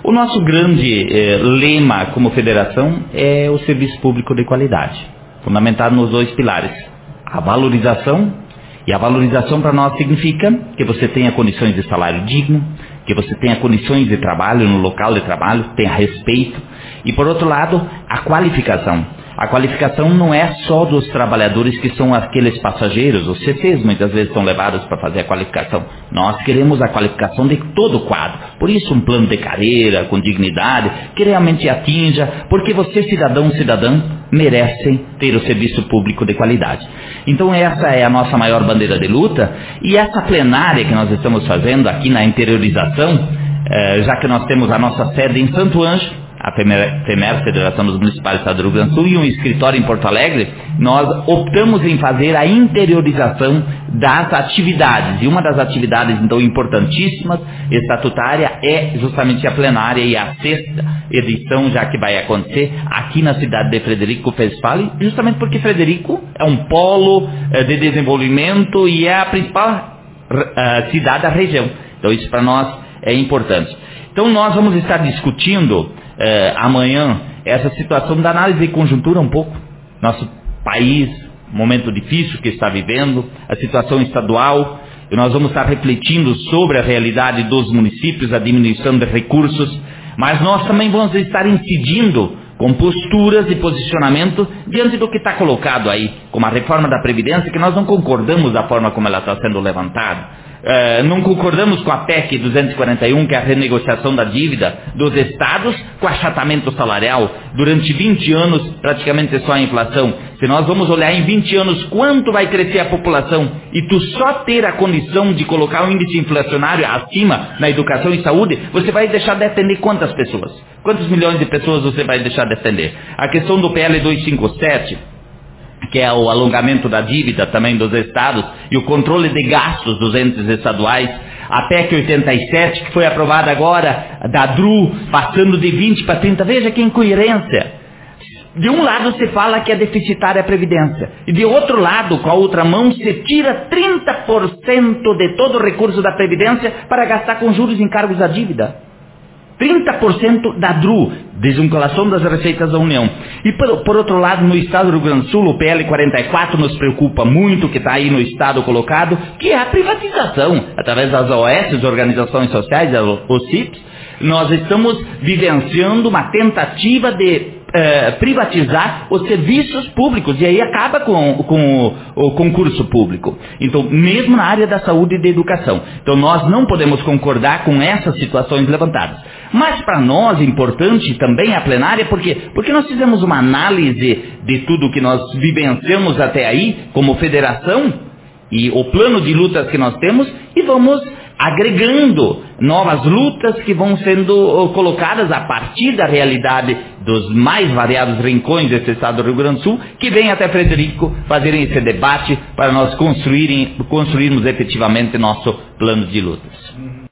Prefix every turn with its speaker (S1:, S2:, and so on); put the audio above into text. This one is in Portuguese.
S1: O nosso grande lema como federação é o serviço público de qualidade, fundamentado nos 2 pilares, a valorização. E a valorização para nós significa que você tenha condições de salário digno, que você tenha condições de trabalho no local de trabalho, tenha respeito. E por outro lado, a qualificação. A qualificação não é só dos trabalhadores que são aqueles passageiros, os CCs muitas vezes são levados para fazer a qualificação. Nós queremos a qualificação de todo o quadro. Por isso um plano de carreira, com dignidade, que realmente atinja, porque você cidadão, cidadã, merecem ter o serviço público de qualidade. Então essa é a nossa maior bandeira de luta, e essa plenária que nós estamos fazendo aqui na interiorização, já que nós temos a nossa sede em Santo Ângelo, a FEMER, Federação dos Municipais do Estado do Rio Grande do Sul, e um escritório em Porto Alegre, nós optamos em fazer a interiorização das atividades. E uma das atividades, então, importantíssimas, estatutária, é justamente a plenária, e a 6ª edição, já que vai acontecer aqui na cidade de Frederico Westphalen, justamente porque Frederico é um polo de desenvolvimento e é a principal cidade da região. Então isso para nós é importante. Então nós vamos estar discutindo amanhã essa situação da análise de conjuntura um pouco. Nosso país, momento difícil que está vivendo, a situação estadual, e nós vamos estar refletindo sobre a realidade dos municípios, a diminuição de recursos, mas nós também vamos estar incidindo com posturas e posicionamento diante do que está colocado aí, como a reforma da Previdência, que nós não concordamos da forma como ela está sendo levantada. Não concordamos com a PEC 241, que é a renegociação da dívida dos estados, com achatamento salarial. Durante 20 anos, praticamente só a inflação. Se nós vamos olhar em 20 anos quanto vai crescer a população, e tu só ter a condição de colocar o índice inflacionário acima na educação e saúde, você vai deixar de atender quantas pessoas? Quantos milhões de pessoas você vai deixar de atender? A questão do PL 257... que é o alongamento da dívida também dos estados, e o controle de gastos dos entes estaduais, a PEC 87, que foi aprovada agora, da DRU, passando de 20 para 30, veja que incoerência. De um lado se fala que é deficitária a Previdência, e de outro lado, com a outra mão, se tira 30% de todo o recurso da Previdência para gastar com juros e encargos da dívida. 30% da DRU, desvinculação das receitas da União. E por outro lado, no estado do Rio Grande do Sul, o PL 44 nos preocupa muito, que está aí no estado colocado, que é a privatização, através das OS, Organizações Sociais, os CIPs. Nós estamos vivenciando uma tentativa de privatizar os serviços públicos, e aí acaba com o concurso público. Então, mesmo na área da saúde e da educação. Então, nós não podemos concordar com essas situações levantadas. Mas para nós é importante também a plenária, porque nós fizemos uma análise de tudo que nós vivenciamos até aí, como federação, e o plano de lutas que nós temos, e vamos agregando novas lutas que vão sendo colocadas a partir da realidade dos mais variados rincões desse estado do Rio Grande do Sul, que vem até Frederico fazerem esse debate para nós construirmos efetivamente nosso plano de lutas.